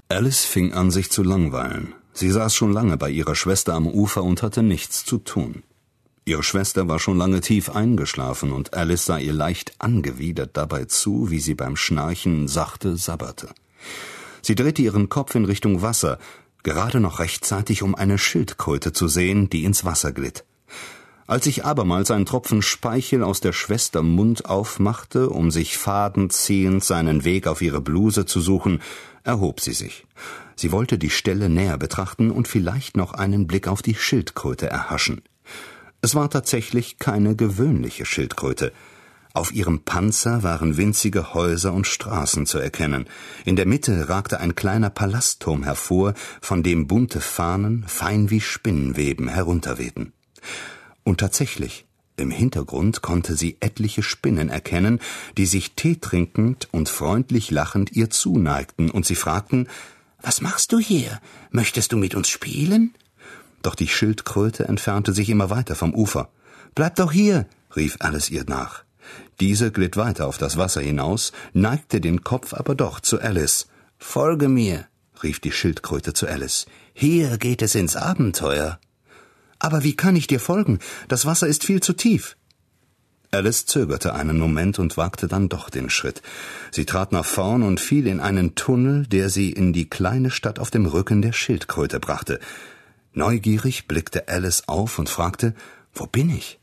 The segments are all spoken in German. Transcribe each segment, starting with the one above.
Alice fing an, sich zu langweilen. Sie saß schon lange bei ihrer Schwester am Ufer und hatte nichts zu tun. Ihre Schwester war schon lange tief eingeschlafen, und Alice sah ihr leicht angewidert dabei zu, wie sie beim Schnarchen sachte sabberte. Sie drehte ihren Kopf in Richtung Wasser, gerade noch rechtzeitig, um eine Schildkröte zu sehen, die ins Wasser glitt. Als sich abermals ein Tropfen Speichel aus der Schwester Mund aufmachte, um sich fadenziehend seinen Weg auf ihre Bluse zu suchen, erhob sie sich. Sie wollte die Stelle näher betrachten und vielleicht noch einen Blick auf die Schildkröte erhaschen. Es war tatsächlich keine gewöhnliche Schildkröte. Auf ihrem Panzer waren winzige Häuser und Straßen zu erkennen. In der Mitte ragte ein kleiner Palastturm hervor, von dem bunte Fahnen, fein wie Spinnenweben, herunterwehten. Und tatsächlich, im Hintergrund konnte sie etliche Spinnen erkennen, die sich teetrinkend und freundlich lachend ihr zuneigten, und sie fragten: »Was machst du hier? Möchtest du mit uns spielen?« Doch die Schildkröte entfernte sich immer weiter vom Ufer. »Bleib doch hier«, rief Alice ihr nach. Diese glitt weiter auf das Wasser hinaus, neigte den Kopf aber doch zu Alice. »Folge mir«, rief die Schildkröte zu Alice. »Hier geht es ins Abenteuer.« »Aber wie kann ich dir folgen? Das Wasser ist viel zu tief.« Alice zögerte einen Moment und wagte dann doch den Schritt. Sie trat nach vorn und fiel in einen Tunnel, der sie in die kleine Stadt auf dem Rücken der Schildkröte brachte. Neugierig blickte Alice auf und fragte: »Wo bin ich?«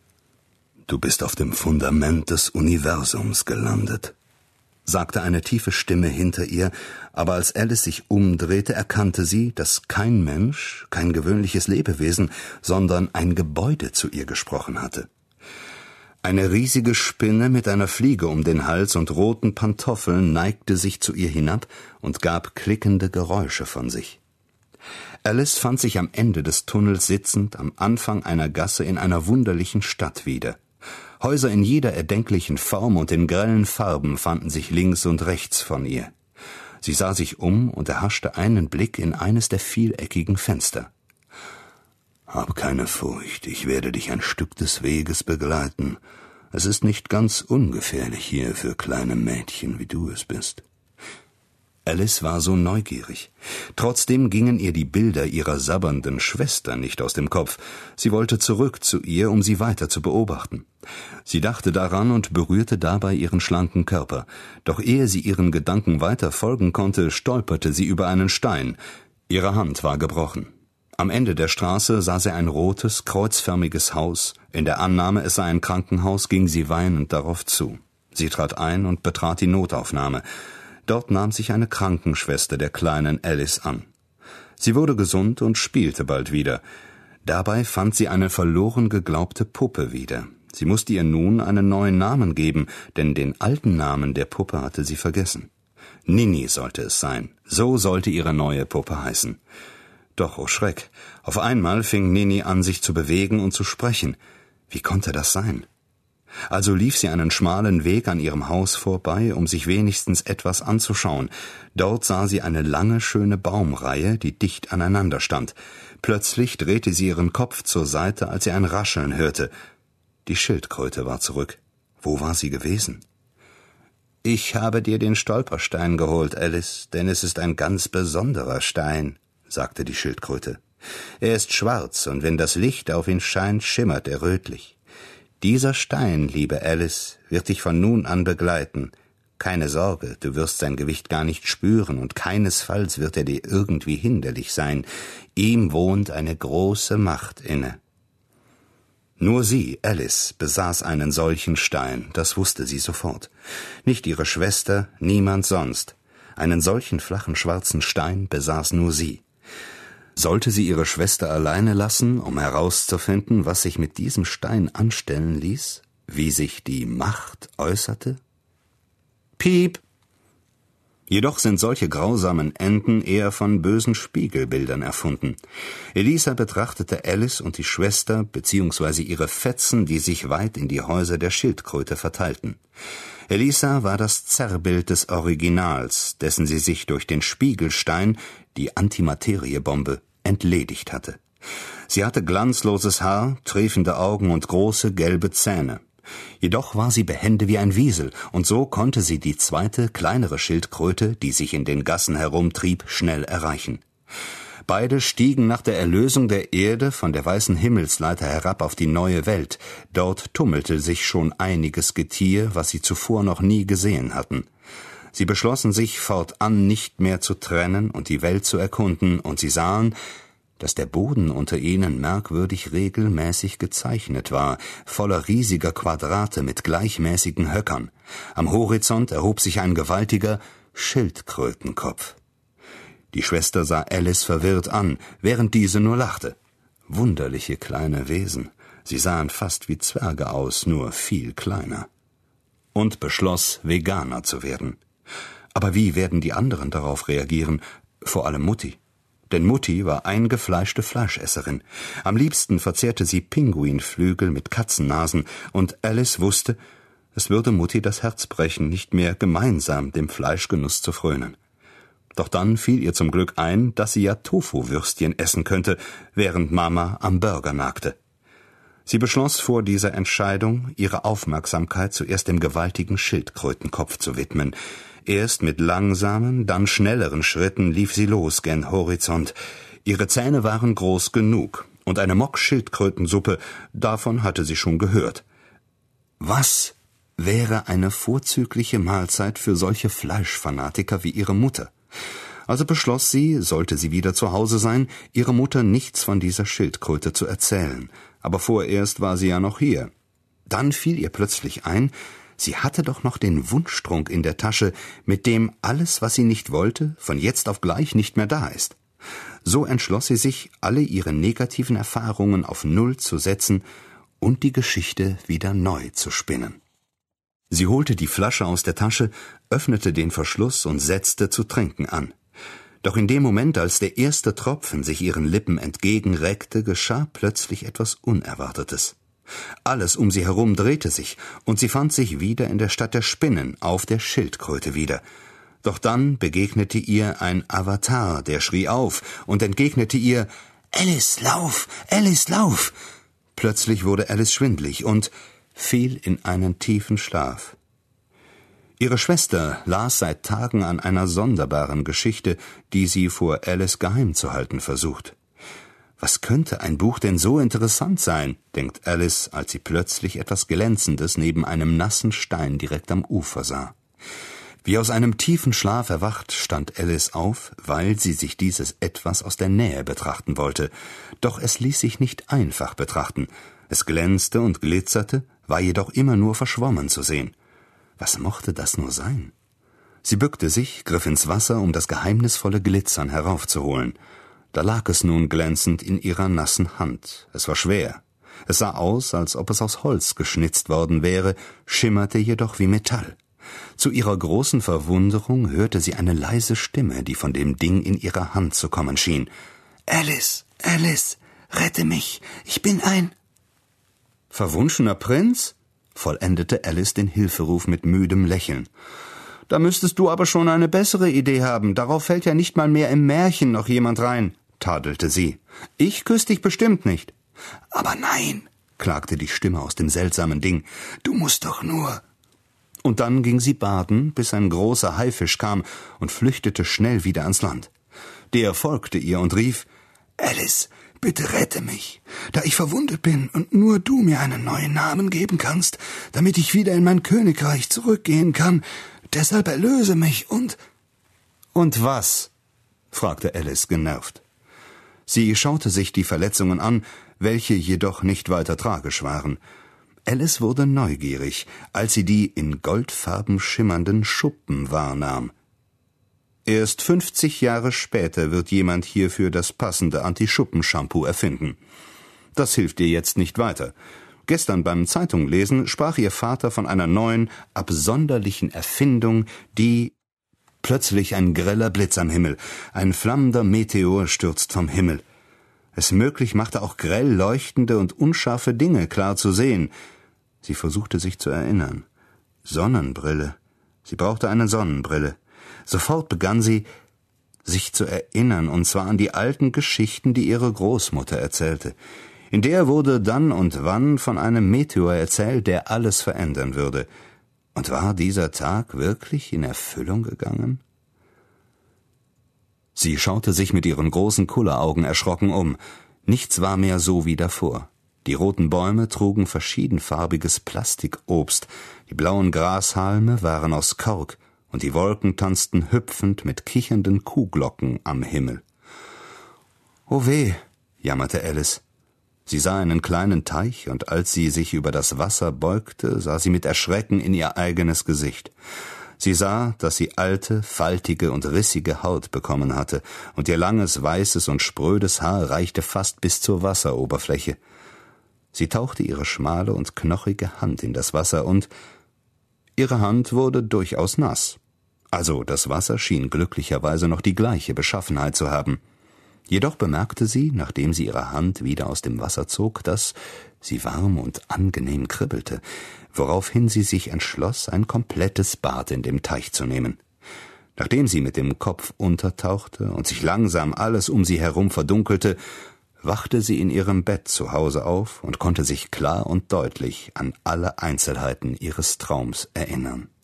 »Du bist auf dem Fundament des Universums gelandet«, sagte eine tiefe Stimme hinter ihr, aber als Alice sich umdrehte, erkannte sie, dass kein Mensch, kein gewöhnliches Lebewesen, sondern ein Gebäude zu ihr gesprochen hatte. Eine riesige Spinne mit einer Fliege um den Hals und roten Pantoffeln neigte sich zu ihr hinab und gab klickende Geräusche von sich. Alice fand sich am Ende des Tunnels sitzend, am Anfang einer Gasse in einer wunderlichen Stadt wieder. Häuser in jeder erdenklichen Form und in grellen Farben fanden sich links und rechts von ihr. Sie sah sich um und erhaschte einen Blick in eines der vieleckigen Fenster. »Hab keine Furcht, ich werde dich ein Stück des Weges begleiten. Es ist nicht ganz ungefährlich hier für kleine Mädchen, wie du es bist.« Alice war so neugierig. Trotzdem gingen ihr die Bilder ihrer sabbernden Schwester nicht aus dem Kopf. Sie wollte zurück zu ihr, um sie weiter zu beobachten. Sie dachte daran und berührte dabei ihren schlanken Körper. Doch ehe sie ihren Gedanken weiter folgen konnte, stolperte sie über einen Stein. Ihre Hand war gebrochen. Am Ende der Straße sah sie ein rotes, kreuzförmiges Haus. In der Annahme, es sei ein Krankenhaus, ging sie weinend darauf zu. Sie trat ein und betrat die Notaufnahme. Dort nahm sich eine Krankenschwester der kleinen Alice an. Sie wurde gesund und spielte bald wieder. Dabei fand sie eine verloren geglaubte Puppe wieder. Sie musste ihr nun einen neuen Namen geben, denn den alten Namen der Puppe hatte sie vergessen. Nini sollte es sein. So sollte ihre neue Puppe heißen. Doch, oh Schreck, auf einmal fing Nini an, sich zu bewegen und zu sprechen. Wie konnte das sein? Also lief sie einen schmalen Weg an ihrem Haus vorbei, um sich wenigstens etwas anzuschauen. Dort sah sie eine lange, schöne Baumreihe, die dicht aneinander stand. Plötzlich drehte sie ihren Kopf zur Seite, als sie ein Rascheln hörte. Die Schildkröte war zurück. Wo war sie gewesen? »Ich habe dir den Stolperstein geholt, Alice, denn es ist ein ganz besonderer Stein«, sagte die Schildkröte. »Er ist schwarz, und wenn das Licht auf ihn scheint, schimmert er rötlich. Dieser Stein, liebe Alice, wird dich von nun an begleiten. Keine Sorge, du wirst sein Gewicht gar nicht spüren, und keinesfalls wird er dir irgendwie hinderlich sein. Ihm wohnt eine große Macht inne.« Nur sie, Alice, besaß einen solchen Stein, das wusste sie sofort. Nicht ihre Schwester, niemand sonst. Einen solchen flachen schwarzen Stein besaß nur sie. Sollte sie ihre Schwester alleine lassen, um herauszufinden, was sich mit diesem Stein anstellen ließ, wie sich die Macht äußerte? Piep! Jedoch sind solche grausamen Enden eher von bösen Spiegelbildern erfunden. Elisa betrachtete Alice und die Schwester bzw. ihre Fetzen, die sich weit in die Häuser der Schildkröte verteilten. Elisa war das Zerrbild des Originals, dessen sie sich durch den Spiegelstein, die Antimateriebombe, entledigt hatte. Sie hatte glanzloses Haar, triefende Augen und große gelbe Zähne. Jedoch war sie behende wie ein Wiesel, und so konnte sie die zweite, kleinere Schildkröte, die sich in den Gassen herumtrieb, schnell erreichen. Beide stiegen nach der Erlösung der Erde von der weißen Himmelsleiter herab auf die neue Welt. Dort tummelte sich schon einiges Getier, was sie zuvor noch nie gesehen hatten. Sie beschlossen sich fortan nicht mehr zu trennen und die Welt zu erkunden, und sie sahen, dass der Boden unter ihnen merkwürdig regelmäßig gezeichnet war, voller riesiger Quadrate mit gleichmäßigen Höckern. Am Horizont erhob sich ein gewaltiger Schildkrötenkopf. Die Schwester sah Alice verwirrt an, während diese nur lachte. Wunderliche kleine Wesen. Sie sahen fast wie Zwerge aus, nur viel kleiner. Und beschloss, Veganer zu werden. Aber wie werden die anderen darauf reagieren? Vor allem Mutti. Denn Mutti war eingefleischte Fleischesserin. Am liebsten verzehrte sie Pinguinflügel mit Katzennasen, und Alice wusste, es würde Mutti das Herz brechen, nicht mehr gemeinsam dem Fleischgenuss zu frönen. Doch dann fiel ihr zum Glück ein, dass sie ja Tofu-Würstchen essen könnte, während Mama am Burger nagte. Sie beschloss vor dieser Entscheidung, ihre Aufmerksamkeit zuerst dem gewaltigen Schildkrötenkopf zu widmen. Erst mit langsamen, dann schnelleren Schritten lief sie los gen Horizont. Ihre Zähne waren groß genug, und eine Mock-Schildkrötensuppe, davon hatte sie schon gehört. Was wäre eine vorzügliche Mahlzeit für solche Fleischfanatiker wie ihre Mutter? Also beschloss sie, sollte sie wieder zu Hause sein, ihrer Mutter nichts von dieser Schildkröte zu erzählen. Aber vorerst war sie ja noch hier. Dann fiel ihr plötzlich ein, sie hatte doch noch den Wunschtrunk in der Tasche, mit dem alles, was sie nicht wollte, von jetzt auf gleich nicht mehr da ist. So entschloss sie sich, alle ihre negativen Erfahrungen auf Null zu setzen und die Geschichte wieder neu zu spinnen. Sie holte die Flasche aus der Tasche, öffnete den Verschluss und setzte zu trinken an. Doch in dem Moment, als der erste Tropfen sich ihren Lippen entgegenreckte, geschah plötzlich etwas Unerwartetes. Alles um sie herum drehte sich, und sie fand sich wieder in der Stadt der Spinnen, auf der Schildkröte wieder. Doch dann begegnete ihr ein Avatar, der schrie auf und entgegnete ihr: »Alice, lauf! Alice, lauf!« Plötzlich wurde Alice schwindlig und fiel in einen tiefen Schlaf. Ihre Schwester las seit Tagen an einer sonderbaren Geschichte, die sie vor Alice geheim zu halten versucht. Was könnte ein Buch denn so interessant sein, denkt Alice, als sie plötzlich etwas Glänzendes neben einem nassen Stein direkt am Ufer sah. Wie aus einem tiefen Schlaf erwacht, stand Alice auf, weil sie sich dieses Etwas aus der Nähe betrachten wollte. Doch es ließ sich nicht einfach betrachten. Es glänzte und glitzerte, war jedoch immer nur verschwommen zu sehen. Was mochte das nur sein? Sie bückte sich, griff ins Wasser, um das geheimnisvolle Glitzern heraufzuholen. Da lag es nun glänzend in ihrer nassen Hand. Es war schwer. Es sah aus, als ob es aus Holz geschnitzt worden wäre, schimmerte jedoch wie Metall. Zu ihrer großen Verwunderung hörte sie eine leise Stimme, die von dem Ding in ihrer Hand zu kommen schien. »Alice, Alice, rette mich, ich bin ein...« »Verwunschener Prinz?« vollendete Alice den Hilferuf mit müdem Lächeln. »Da müsstest du aber schon eine bessere Idee haben, darauf fällt ja nicht mal mehr im Märchen noch jemand rein«, tadelte sie. »Ich küss dich bestimmt nicht.« »Aber nein«, klagte die Stimme aus dem seltsamen Ding, »du musst doch nur...« Und dann ging sie baden, bis ein großer Haifisch kam und flüchtete schnell wieder ans Land. Der folgte ihr und rief: »Alice, bitte rette mich, da ich verwundet bin und nur du mir einen neuen Namen geben kannst, damit ich wieder in mein Königreich zurückgehen kann. Deshalb erlöse mich und...« »Und was?« fragte Alice genervt. Sie schaute sich die Verletzungen an, welche jedoch nicht weiter tragisch waren. Alice wurde neugierig, als sie die in Goldfarben schimmernden Schuppen wahrnahm. Erst 50 Jahre später wird jemand hierfür das passende Anti-Schuppen-Shampoo erfinden. Das hilft ihr jetzt nicht weiter. Gestern beim Zeitunglesen sprach ihr Vater von einer neuen, absonderlichen Erfindung, die... Plötzlich ein greller Blitz am Himmel, ein flammender Meteor stürzt vom Himmel. Es möglich machte auch grell leuchtende und unscharfe Dinge klar zu sehen. Sie versuchte sich zu erinnern. Sonnenbrille. Sie brauchte eine Sonnenbrille. Sofort begann sie, sich zu erinnern, und zwar an die alten Geschichten, die ihre Großmutter erzählte. In der wurde dann und wann von einem Meteor erzählt, der alles verändern würde. Und war dieser Tag wirklich in Erfüllung gegangen? Sie schaute sich mit ihren großen Kulleraugen erschrocken um. Nichts war mehr so wie davor. Die roten Bäume trugen verschiedenfarbiges Plastikobst, die blauen Grashalme waren aus Kork, und die Wolken tanzten hüpfend mit kichernden Kuhglocken am Himmel. »Oh weh«, jammerte Alice. Sie sah einen kleinen Teich, und als sie sich über das Wasser beugte, sah sie mit Erschrecken in ihr eigenes Gesicht. Sie sah, dass sie alte, faltige und rissige Haut bekommen hatte, und ihr langes, weißes und sprödes Haar reichte fast bis zur Wasseroberfläche. Sie tauchte ihre schmale und knochige Hand in das Wasser und ihre Hand wurde durchaus nass. Also das Wasser schien glücklicherweise noch die gleiche Beschaffenheit zu haben. Jedoch bemerkte sie, nachdem sie ihre Hand wieder aus dem Wasser zog, dass sie warm und angenehm kribbelte, woraufhin sie sich entschloss, ein komplettes Bad in dem Teich zu nehmen. Nachdem sie mit dem Kopf untertauchte und sich langsam alles um sie herum verdunkelte, wachte sie in ihrem Bett zu Hause auf und konnte sich klar und deutlich an alle Einzelheiten ihres Traums erinnern.